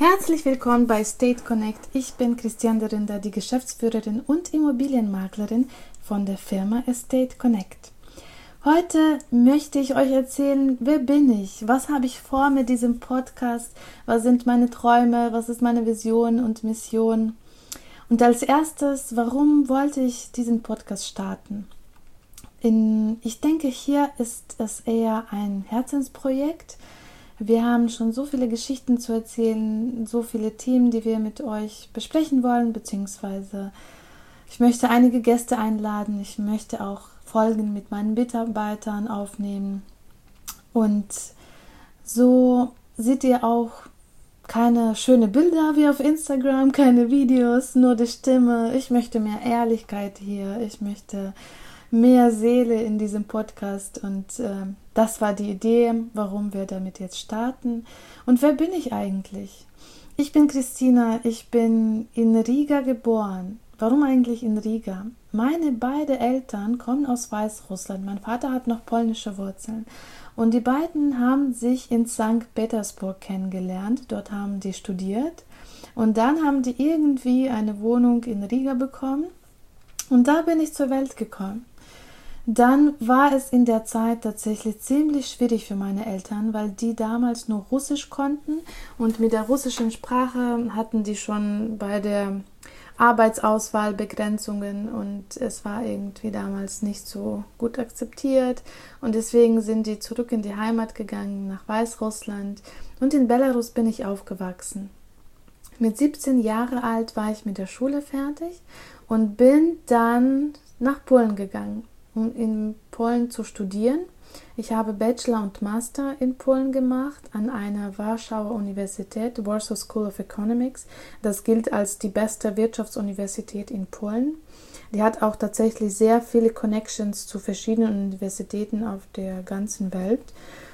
Herzlich willkommen bei State Connect. Ich bin Christiane Rinder, die Geschäftsführerin und Immobilienmaklerin von der Firma Estate Connect. Heute möchte ich euch erzählen, wer bin ich, was habe ich vor mit diesem Podcast, was sind meine Träume, was ist meine Vision und Mission. Und als erstes, warum wollte ich diesen Podcast starten? Ich denke, hier ist es eher ein Herzensprojekt. Wir haben schon so viele Geschichten zu erzählen, so viele Themen, die wir mit euch besprechen wollen, beziehungsweise ich möchte einige Gäste einladen, ich möchte auch Folgen mit meinen Mitarbeitern aufnehmen und so seht ihr auch keine schönen Bilder wie auf Instagram, keine Videos, nur die Stimme. Ich möchte mehr Ehrlichkeit hier, ich möchte mehr Seele in diesem Podcast und das war die Idee, warum wir damit jetzt starten. Und wer bin ich eigentlich? Ich bin Christina, ich bin in Riga geboren. Warum eigentlich in Riga? Meine beiden Eltern kommen aus Weißrussland. Mein Vater hat noch polnische Wurzeln. Und die beiden haben sich in St. Petersburg kennengelernt. Dort haben die studiert. Und dann haben die irgendwie eine Wohnung in Riga bekommen. Und da bin ich zur Welt gekommen. Dann war es in der Zeit tatsächlich ziemlich schwierig für meine Eltern, weil die damals nur Russisch konnten und mit der russischen Sprache hatten die schon bei der Arbeitsauswahl Begrenzungen und es war irgendwie damals nicht so gut akzeptiert und deswegen sind die zurück in die Heimat gegangen, nach Weißrussland und in Belarus bin ich aufgewachsen. Mit 17 Jahren alt war ich mit der Schule fertig und bin dann nach Polen gegangen, um in Polen zu studieren. Ich habe Bachelor und Master in Polen gemacht an einer Warschauer Universität, Warsaw School of Economics. Das gilt als die beste Wirtschaftsuniversität in Polen. Die hat auch tatsächlich sehr viele Connections zu verschiedenen Universitäten auf der ganzen Welt.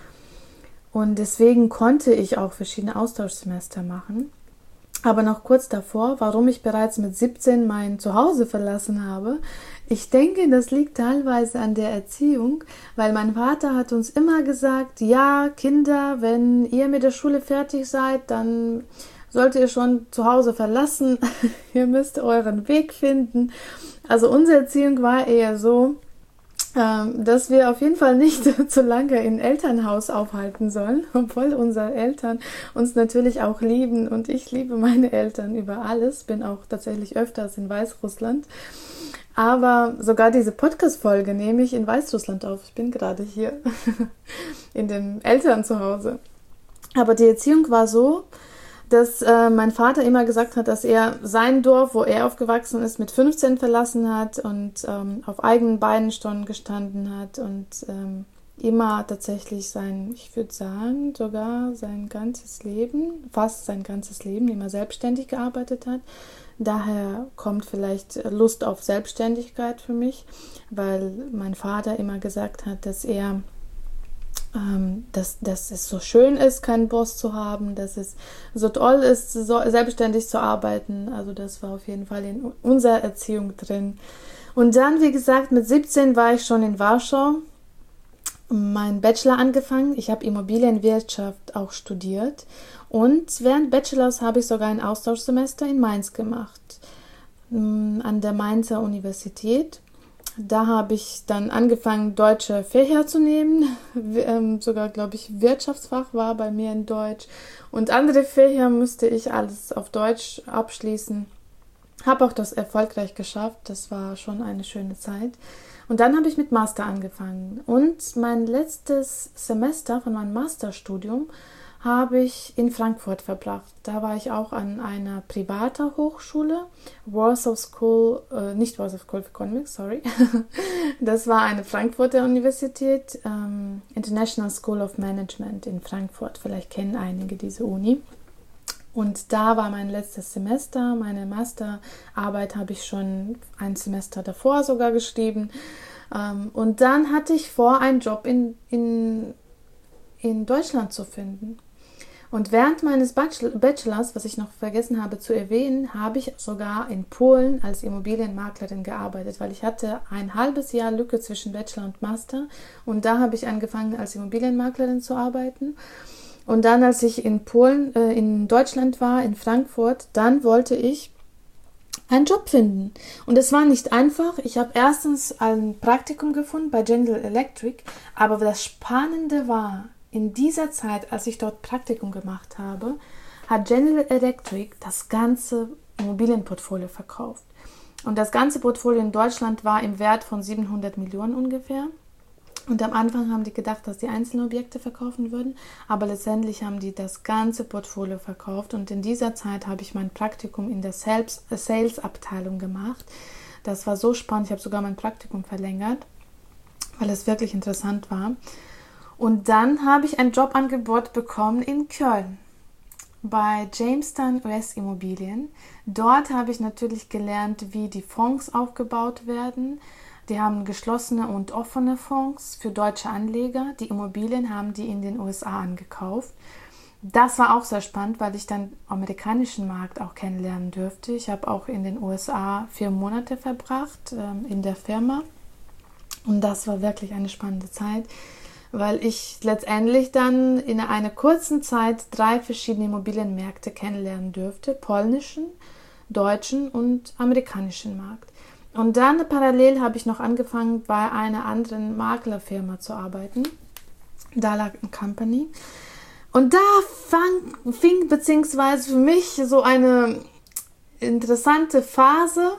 Und deswegen konnte ich auch verschiedene Austauschsemester machen. Aber noch kurz davor, warum ich bereits mit 17 mein Zuhause verlassen habe. Ich denke, das liegt teilweise an der Erziehung, weil mein Vater hat uns immer gesagt, ja, Kinder, wenn ihr mit der Schule fertig seid, dann solltet ihr schon zu Hause verlassen. Ihr müsst euren Weg finden. Also unsere Erziehung war eher so, dass wir auf jeden Fall nicht zu lange im Elternhaus aufhalten sollen, obwohl unsere Eltern uns natürlich auch lieben und ich liebe meine Eltern über alles, bin auch tatsächlich öfters in Weißrussland, aber sogar diese Podcast-Folge nehme ich in Weißrussland auf, ich bin gerade hier in dem Elternzuhause. Aber die Erziehung war so, dass mein Vater immer gesagt hat, dass er sein Dorf, wo er aufgewachsen ist, mit 15 verlassen hat und auf eigenen Beinen schon gestanden hat und immer tatsächlich ich würde sagen, sogar sein ganzes Leben, fast sein ganzes Leben, immer selbstständig gearbeitet hat. Daher kommt vielleicht Lust auf Selbstständigkeit für mich, weil mein Vater immer gesagt hat, dass es so schön ist, keinen Boss zu haben, dass es so toll ist, so selbstständig zu arbeiten. Also das war auf jeden Fall in unserer Erziehung drin. Und dann, wie gesagt, mit 17 war ich schon in Warschau, meinen Bachelor angefangen. Ich habe Immobilienwirtschaft auch studiert und während Bachelors habe ich sogar ein Austauschsemester in Mainz gemacht, an der Mainzer Universität. Da habe ich dann angefangen, deutsche Fächer zu nehmen. Sogar, glaube ich, Wirtschaftsfach war bei mir in Deutsch. Und andere Fächer musste ich alles auf Deutsch abschließen. Habe auch das erfolgreich geschafft. Das war schon eine schöne Zeit. Und dann habe ich mit Master angefangen. Und mein letztes Semester von meinem Masterstudium habe ich in Frankfurt verbracht. Da war ich auch an einer privaten Hochschule, Warsaw School, nicht Warsaw School of Economics, sorry. Das war eine Frankfurter Universität, International School of Management in Frankfurt. Vielleicht kennen einige diese Uni. Und da war mein letztes Semester. Meine Masterarbeit habe ich schon ein Semester davor sogar geschrieben. Und dann hatte ich vor, einen Job in Deutschland zu finden. Und während meines Bachelors, was ich noch vergessen habe zu erwähnen, habe ich sogar in Polen als Immobilienmaklerin gearbeitet, weil ich hatte ein halbes Jahr Lücke zwischen Bachelor und Master und da habe ich angefangen als Immobilienmaklerin zu arbeiten. Und dann, als ich in in Deutschland war, in Frankfurt, dann wollte ich einen Job finden. Und es war nicht einfach. Ich habe erstens ein Praktikum gefunden bei General Electric, aber das Spannende war, in dieser Zeit, als ich dort Praktikum gemacht habe, hat General Electric das ganze Immobilienportfolio verkauft. Und das ganze Portfolio in Deutschland war im Wert von 700 Millionen ungefähr. Und am Anfang haben die gedacht, dass die einzelnen Objekte verkaufen würden, aber letztendlich haben die das ganze Portfolio verkauft. Und in dieser Zeit habe ich mein Praktikum in der Sales-Abteilung gemacht. Das war so spannend, ich habe sogar mein Praktikum verlängert, weil es wirklich interessant war. Und dann habe ich ein Jobangebot bekommen in Köln bei Jamestown US Immobilien. Dort habe ich natürlich gelernt, wie die Fonds aufgebaut werden. Die haben geschlossene und offene Fonds für deutsche Anleger. Die Immobilien haben die in den USA angekauft. Das war auch sehr spannend, weil ich dann den amerikanischen Markt auch kennenlernen durfte. Ich habe auch in den USA 4 Monate verbracht in der Firma. Und das war wirklich eine spannende Zeit, weil ich letztendlich dann in einer kurzen Zeit 3 verschiedene Immobilienmärkte kennenlernen durfte. Polnischen, deutschen und amerikanischen Markt. Und dann parallel habe ich noch angefangen, bei einer anderen Maklerfirma zu arbeiten, Dalal & Company. Und da fing beziehungsweise für mich so eine interessante Phase,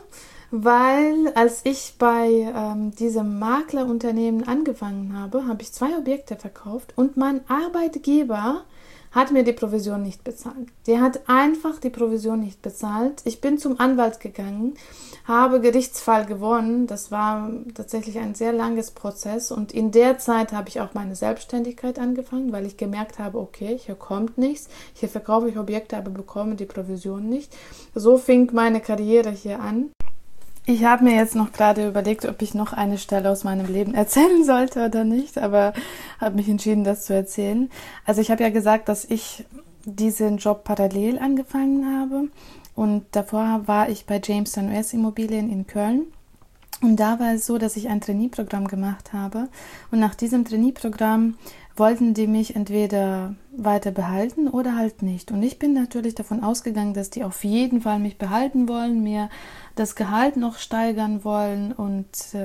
weil als ich bei diesem Maklerunternehmen angefangen habe, habe ich 2 Objekte verkauft und mein Arbeitgeber hat mir die Provision nicht bezahlt. Der hat einfach die Provision nicht bezahlt. Ich bin zum Anwalt gegangen, habe Gerichtsfall gewonnen. Das war tatsächlich ein sehr langes Prozess und in der Zeit habe ich auch meine Selbstständigkeit angefangen, weil ich gemerkt habe, okay, hier kommt nichts, hier verkaufe ich Objekte, aber bekomme die Provision nicht. So fing meine Karriere hier an. Ich habe mir jetzt noch gerade überlegt, ob ich noch eine Stelle aus meinem Leben erzählen sollte oder nicht, aber habe mich entschieden, das zu erzählen. Also ich habe ja gesagt, dass ich diesen Job parallel angefangen habe und davor war ich bei Jamestown US Immobilien in Köln und da war es so, dass ich ein Trainee-Programm gemacht habe und nach diesem Trainee-Programm wollten die mich entweder weiter behalten oder halt nicht. Und ich bin natürlich davon ausgegangen, dass die auf jeden Fall mich behalten wollen, mir das Gehalt noch steigern wollen und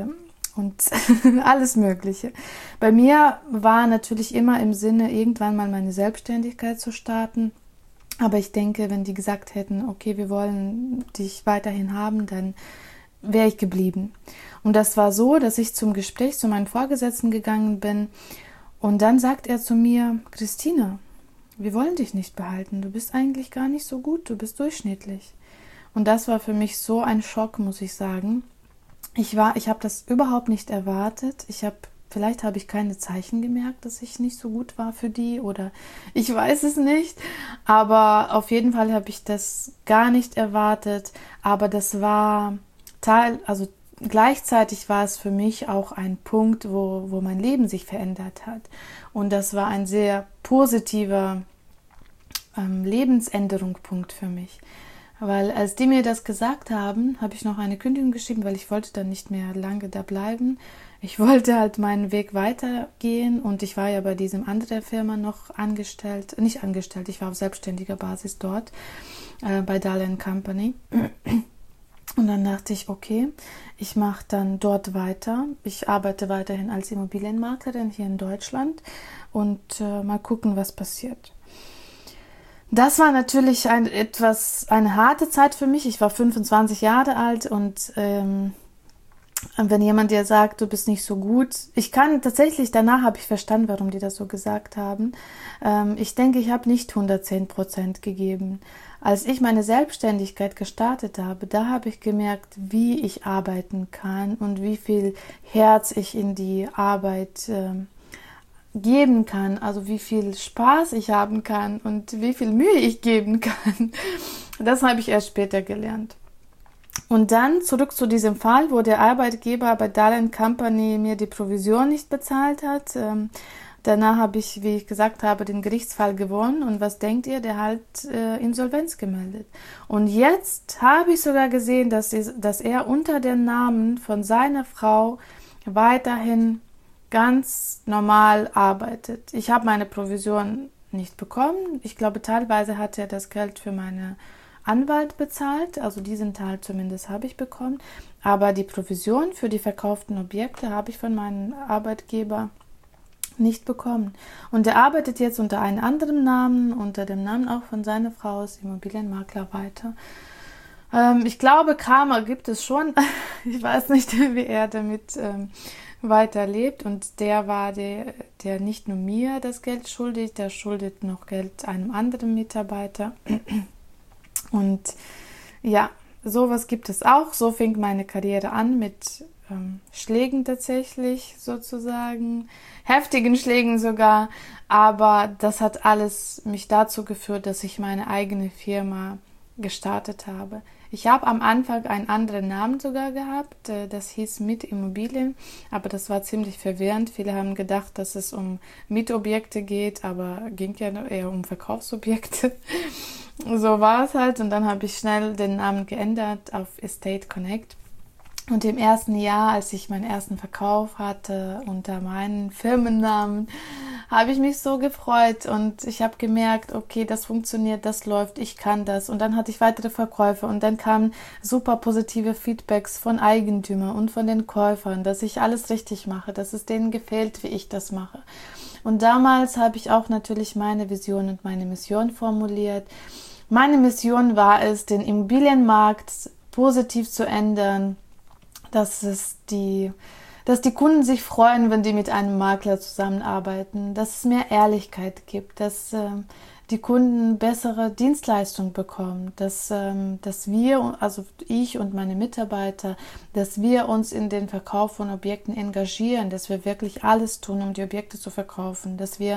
alles Mögliche. Bei mir war natürlich immer im Sinne, irgendwann mal meine Selbstständigkeit zu starten. Aber ich denke, wenn die gesagt hätten, okay, wir wollen dich weiterhin haben, dann wäre ich geblieben. Und das war so, dass ich zum Gespräch zu meinem Vorgesetzten gegangen bin. Und dann sagt er zu mir, Christina, wir wollen dich nicht behalten. Du bist eigentlich gar nicht so gut, du bist durchschnittlich. Und das war für mich so ein Schock, muss ich sagen. Ich habe das überhaupt nicht erwartet. Vielleicht habe ich keine Zeichen gemerkt, dass ich nicht so gut war für die oder ich weiß es nicht. Aber auf jeden Fall habe ich das gar nicht erwartet. Aber das war gleichzeitig war es für mich auch ein Punkt, wo mein Leben sich verändert hat. Und das war ein sehr positiver Lebensänderungspunkt für mich. Weil als die mir das gesagt haben, habe ich noch eine Kündigung geschrieben, weil ich wollte dann nicht mehr lange da bleiben. Ich wollte halt meinen Weg weitergehen und ich war ja bei diesem anderen Firma noch angestellt, nicht angestellt, ich war auf selbstständiger Basis dort, bei Dalal & Company. Und dann dachte ich, okay, ich mache dann dort weiter. Ich arbeite weiterhin als Immobilienmaklerin hier in Deutschland und mal gucken, was passiert. Das war natürlich eine harte Zeit für mich. Ich war 25 Jahre alt und wenn jemand dir sagt, du bist nicht so gut, danach habe ich verstanden, warum die das so gesagt haben. Ich denke, ich habe nicht 110% gegeben. Als ich meine Selbstständigkeit gestartet habe, da habe ich gemerkt, wie ich arbeiten kann und wie viel Herz ich in die Arbeit geben kann, also wie viel Spaß ich haben kann und wie viel Mühe ich geben kann. Das habe ich erst später gelernt. Und dann zurück zu diesem Fall, wo der Arbeitgeber bei Dalal & Company mir die Provision nicht bezahlt hat. Danach habe ich, wie ich gesagt habe, den Gerichtsfall gewonnen. Und was denkt ihr? Der hat Insolvenz gemeldet. Und jetzt habe ich sogar gesehen, dass er unter dem Namen von seiner Frau weiterhin ganz normal arbeitet. Ich habe meine Provision nicht bekommen. Ich glaube, teilweise hat er das Geld für meine Anwalt bezahlt, also diesen Teil zumindest habe ich bekommen, aber die Provision für die verkauften Objekte habe ich von meinem Arbeitgeber nicht bekommen. Und er arbeitet jetzt unter einem anderen Namen, unter dem Namen auch von seiner Frau als Immobilienmakler weiter. Ich glaube, Karma gibt es schon. Ich weiß nicht, wie er damit weiterlebt. Und der war der nicht nur mir das Geld schuldet, der schuldet noch Geld einem anderen Mitarbeiter. Und ja, sowas gibt es auch. So fing meine Karriere an mit Schlägen tatsächlich sozusagen, heftigen Schlägen sogar. Aber das hat alles mich dazu geführt, dass ich meine eigene Firma gestartet habe. Ich habe am Anfang einen anderen Namen sogar gehabt, das hieß Mit Immobilien, aber das war ziemlich verwirrend. Viele haben gedacht, dass es um Mietobjekte geht, aber ging ja eher um Verkaufsobjekte. So war es halt und dann habe ich schnell den Namen geändert auf Estate Connect. Und im ersten Jahr, als ich meinen ersten Verkauf hatte unter meinem Firmennamen, habe ich mich so gefreut und ich habe gemerkt, okay, das funktioniert, das läuft, ich kann das. Und dann hatte ich weitere Verkäufe und dann kamen super positive Feedbacks von Eigentümern und von den Käufern, dass ich alles richtig mache, dass es denen gefällt, wie ich das mache. Und damals habe ich auch natürlich meine Vision und meine Mission formuliert. Meine Mission war es, den Immobilienmarkt positiv zu ändern, dass die Kunden sich freuen, wenn die mit einem Makler zusammenarbeiten, dass es mehr Ehrlichkeit gibt, dass die Kunden bessere Dienstleistungen bekommen, dass wir, also ich und meine Mitarbeiter, dass wir uns in den Verkauf von Objekten engagieren, dass wir wirklich alles tun, um die Objekte zu verkaufen, dass wir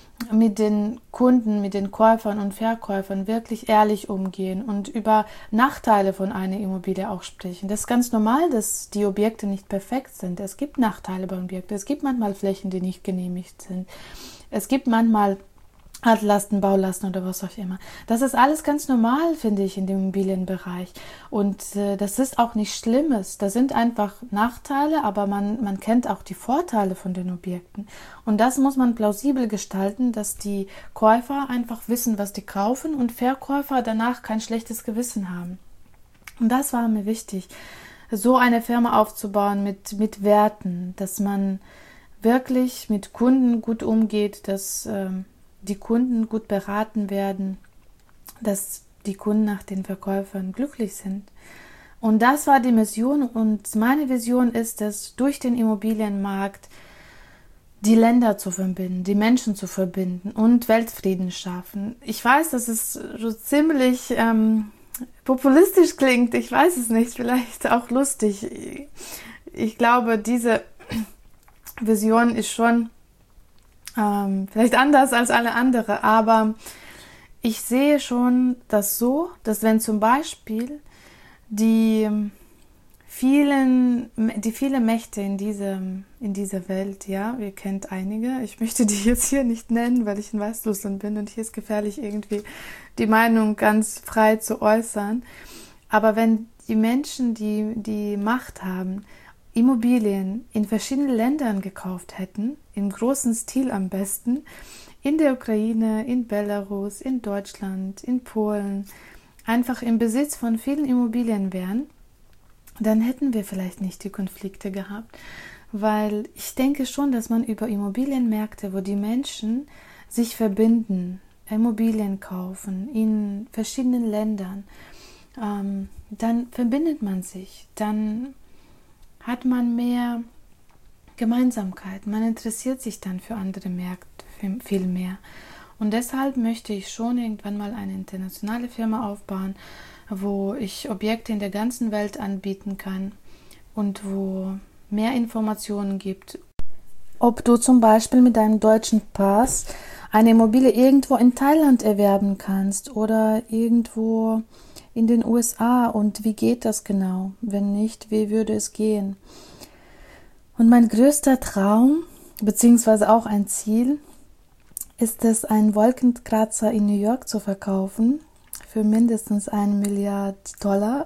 mit den Kunden, mit den Käufern und Verkäufern wirklich ehrlich umgehen und über Nachteile von einer Immobilie auch sprechen. Das ist ganz normal, dass die Objekte nicht perfekt sind. Es gibt Nachteile bei Objekten. Es gibt manchmal Flächen, die nicht genehmigt sind. Es gibt manchmal Altlasten, Baulasten oder was auch immer. Das ist alles ganz normal, finde ich, in dem Immobilienbereich. Und das ist auch nichts Schlimmes. Das sind einfach Nachteile, aber man kennt auch die Vorteile von den Objekten. Und das muss man plausibel gestalten, dass die Käufer einfach wissen, was die kaufen und Verkäufer danach kein schlechtes Gewissen haben. Und das war mir wichtig, so eine Firma aufzubauen mit Werten, dass man wirklich mit Kunden gut umgeht, dass die Kunden gut beraten werden, dass die Kunden nach den Verkäufern glücklich sind. Und das war die Mission und meine Vision ist es, durch den Immobilienmarkt die Länder zu verbinden, die Menschen zu verbinden und Weltfrieden schaffen. Ich weiß, dass es so ziemlich populistisch klingt, ich weiß es nicht, vielleicht auch lustig. Ich glaube, diese Vision ist schon vielleicht anders als alle andere, aber ich sehe schon das so, dass wenn zum Beispiel die viele Mächte in dieser Welt, ja, ihr kennt einige, ich möchte die jetzt hier nicht nennen, weil ich in Weißrussland bin und hier ist gefährlich irgendwie die Meinung ganz frei zu äußern, aber wenn die Menschen, die Macht haben, Immobilien in verschiedenen Ländern gekauft hätten, im großen Stil am besten, in der Ukraine, in Belarus, in Deutschland, in Polen, einfach im Besitz von vielen Immobilien wären, dann hätten wir vielleicht nicht die Konflikte gehabt. Weil ich denke schon, dass man über Immobilienmärkte, wo die Menschen sich verbinden, Immobilien kaufen in verschiedenen Ländern, dann verbindet man sich, dann hat man mehr Gemeinsamkeit. Man interessiert sich dann für andere Märkte viel mehr. Und deshalb möchte ich schon irgendwann mal eine internationale Firma aufbauen, wo ich Objekte in der ganzen Welt anbieten kann und wo mehr Informationen gibt. Ob du zum Beispiel mit deinem deutschen Pass eine Immobilie irgendwo in Thailand erwerben kannst oder irgendwo in den USA und wie geht das genau? Wenn nicht, wie würde es gehen? Und mein größter Traum, beziehungsweise auch ein Ziel, ist es, einen Wolkenkratzer in New York zu verkaufen für mindestens $1 Milliarde.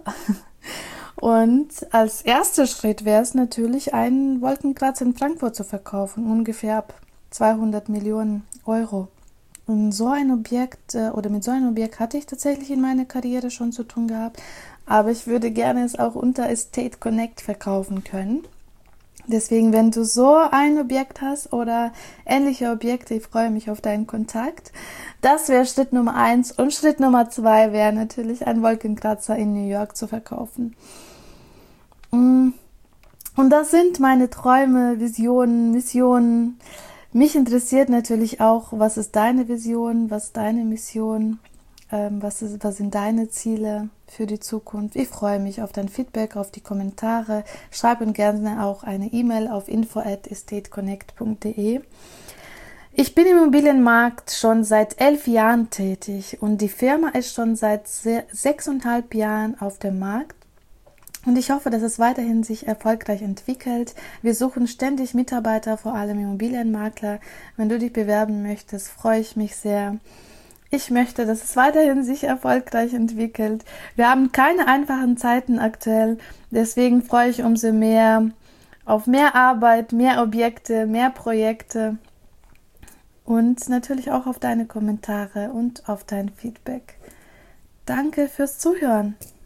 Und als erster Schritt wäre es natürlich, einen Wolkenkratzer in Frankfurt zu verkaufen, ungefähr ab 200 Millionen Euro. so ein Objekt oder mit so einem Objekt hatte ich tatsächlich in meiner Karriere schon zu tun gehabt, aber ich würde gerne es auch unter Estate Connect verkaufen können. Deswegen, wenn du so ein Objekt hast oder ähnliche Objekte, ich freue mich auf deinen Kontakt. Das wäre Schritt Nummer 1. Und Schritt Nummer 2 wäre natürlich, einen Wolkenkratzer in New York zu verkaufen. Und das sind meine Träume, Visionen, Missionen. Mich interessiert natürlich auch, was ist deine Vision, was ist deine Mission, was sind deine Ziele für die Zukunft. Ich freue mich auf dein Feedback, auf die Kommentare. Schreib mir gerne auch eine E-Mail auf info@estateConnect.de. Ich bin im Immobilienmarkt schon seit 11 Jahren tätig und die Firma ist schon seit 6,5 Jahren auf dem Markt. Und ich hoffe, dass es weiterhin sich erfolgreich entwickelt. Wir suchen ständig Mitarbeiter, vor allem Immobilienmakler. Wenn du dich bewerben möchtest, freue ich mich sehr. Ich möchte, dass es weiterhin sich erfolgreich entwickelt. Wir haben keine einfachen Zeiten aktuell. Deswegen freue ich umso mehr auf mehr Arbeit, mehr Objekte, mehr Projekte und natürlich auch auf deine Kommentare und auf dein Feedback. Danke fürs Zuhören.